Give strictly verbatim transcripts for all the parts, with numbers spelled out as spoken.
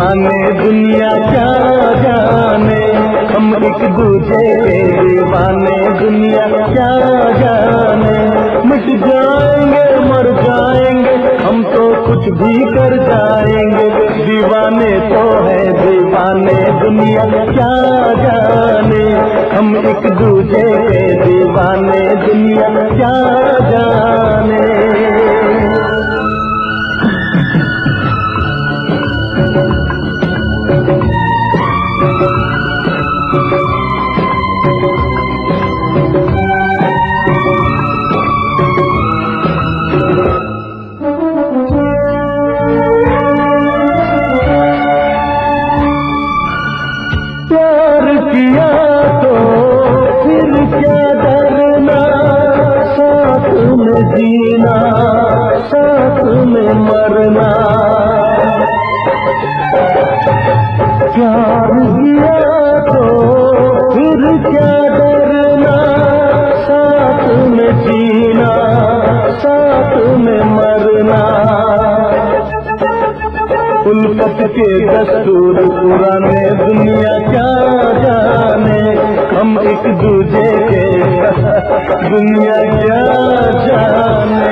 दीवाने दुनिया क्या जाने, हम एक दूजे के दीवाने दुनिया क्या जाने। मिट जाएंगे मर जाएंगे हम तो कुछ भी कर जाएंगे, दीवाने तो है दीवाने दुनिया क्या जाने, हम एक दूजे के दीवाने दुनिया क्या जाने। प्यार किया तो फिर क्या डरना, साथ में जीना साथ में मरना। प्यार किया तो फिर क्या डरना, साथ में जीना साथ में मरना। उल्फत के दस्तूर पुराने दुनिया क्या जाने, हम एक दूजे के दुनिया क्या जाने।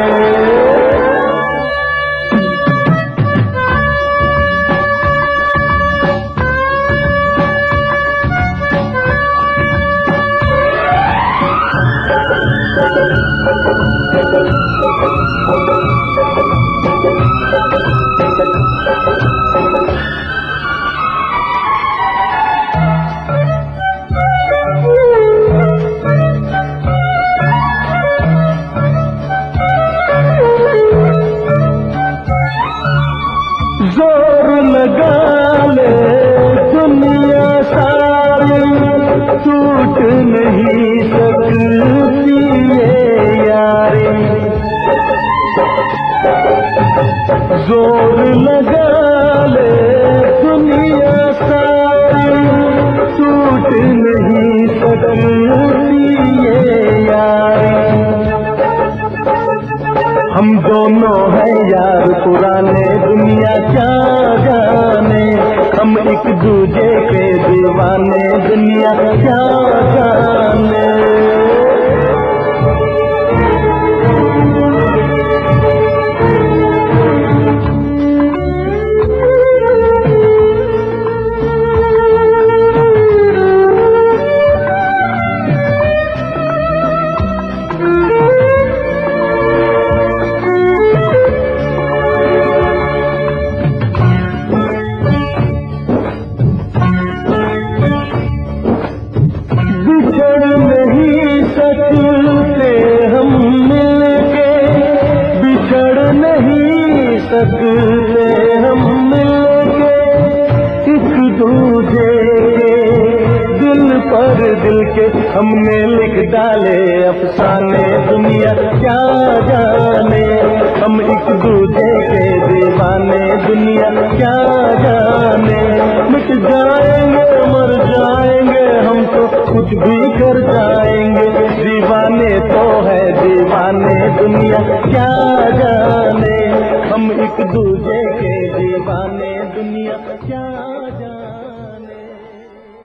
जोर लगा ले दुनिया सारी, टूट नहीं सकती ये यारी। जोर लगा ले दुनिया सारी, टूट नहीं सकती ये यारी। हम दोनों हैं यार पुराने दुनिया क्या जाने, हम एक दूजे के दीवाने दुनिया क्या जाने। बिछड़ नहीं सकते हम मिलके, बिछड़ नहीं सकते हम मिलके, एक दूजे के दिल पर दिल के हमने लिख डाले अफसाने दुनिया क्या जाने, हम एक दूजे के दीवाने दुनिया क्या जाने। मिट जाएंगे मर जाएंगे हम तो कुछ भी कर जाएंगे, दीवाने तो है दीवाने दुनिया क्या जाने, हम एक दूजे के दीवाने दुनिया क्या जाने।